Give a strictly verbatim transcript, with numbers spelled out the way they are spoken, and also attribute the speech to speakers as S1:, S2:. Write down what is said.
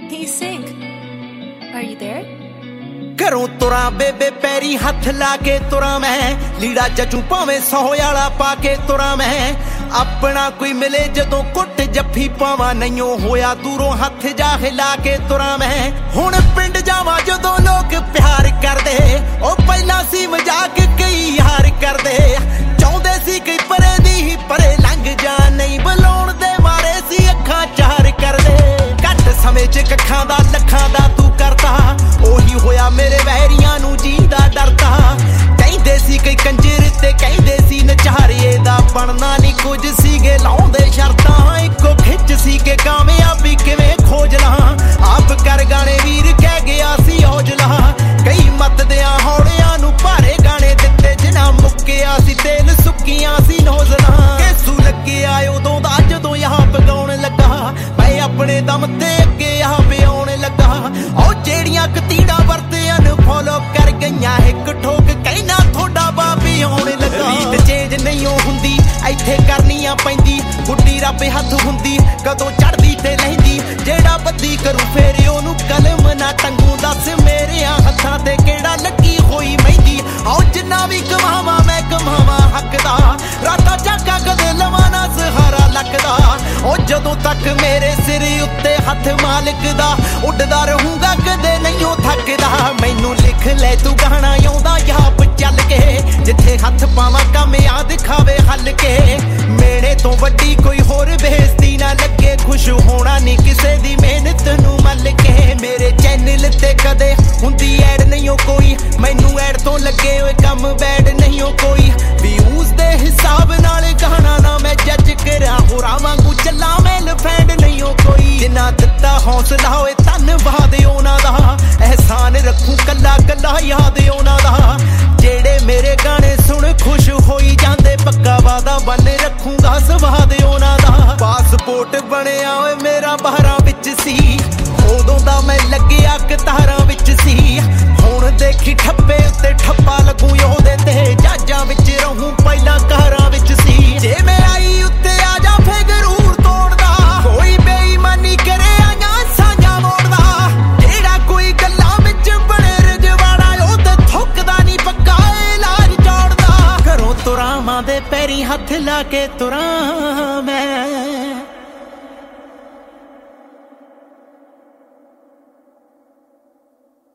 S1: Can you sing? Are you there?
S2: घरों तुरा बेबे पैरी हथ लाके तुरा मैं लीड़ा जचू भावें सौ वाला पाके तुरा मैं अपना कोई मिले जदों कुट जफ्फी पावा नहीं होया दूरों हथ जा हिला के तुरा मैं हुण पिंड जावा जदों लोग प्यार करदे ओ पहला सी मजाक कई यार करदे चाहुंदे सी कई परे दी ही परे लंघ जा नहीं बुलाउण दे मारे सी अखां चार करदे घट समय च कखां दा लखां दा तू करदा ओही होया मेरे वैरियां नू जींदा डरदा कहिंदे सी कई कंजर ते कहिंदे सी नचारे दा बनना नहीं कुछ सीगे लाउंदे शर्तां इक्को खिच सी के कामयाबी किवें खोज ला आप कर गाने वीर कह गया सी औजला कई मत दियां हौलियां नू भारे गाने दित्ते जिन्हां मुक्किया सी तेल सुक्कियां सी नोजला केसू लगे आए उदों दा जदों याह पगाउण लगा मैं अपने दम ते अगे आ पियाउण लगा ओ जेड़ियां कतीड़ा वरते अनफॉलो कर गईयां हिक ठोक कहना थोड़ा बाबी आउण लगा रीत चेंज नहीं हुंदी इत्थे करनियां पैंदी बुड्ढी रब हथ हुंदी कदों चढ़दी ते लहिंदी जेड़ा बद्दी करूं फेर ओनू कलम ना टंगू दस मेरे हत्थां ते केड़ा लगी होई मेहंदी आओ जिन्ना भी कमावा मैं कमावा हक दा रातां जागा कदे लवां ना सहारा लगदा ओ जदों तक मेरे सिर उत्ते हथ मालिक दा उड़दा रहूंगा कदे नहीं थकदा मैनू लिख ले तू गाना आउंदा याप चल के जिथे हथ पावां कामयाब दिखावे हल के मेरे तो वड्डी कोई होर बेइज्जती ना लगे खुश होना नहीं किसे दी मेहनत नू मल के मेरे चैनल ते कदे हुंदी ऐड नहीं कोई मैनू ऐड तो लगे ओए कम बैड नहीं कोई व्यूज दे हिसाब नाल गाना ना मैं जज करा होरा वांगू चला मेल फैंड नहीं कोई जिन्ना दिता हौसला होए धन्नवाद उन्हां दा एहसान रखूं कला कला याद उन्हां दा जेड़े मेरे गाने सुन खुश होई जांदे पक्का वादा बन रखूंगा स्वाद उन्हां दा पासपोर्ट बनिया ओए मेरा बाहरां विच सी उदों दा मैं लगਿਆ कतारां विच सी हुण देखी ठप्पे उत्ते ठप्पा लगू ओहदे ते जहाजां विच रहूं पहिलां कारां विच सी जे मैं आई उत्ते आ जा फे गरूर तोड़दा कोई बेईमानी करे आया सांझा मोड़दा जेड़ा कोई गल्लां विच बने रजवाड़ा ओहदे थुकदा नहीं पक्का इलाज जोड़दा घरों तुरां मां दे पैरी हथ ला के तुरां मैं